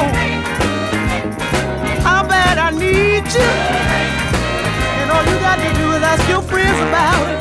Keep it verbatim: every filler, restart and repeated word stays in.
how bad I need you. And all you got to do is ask your friends about it.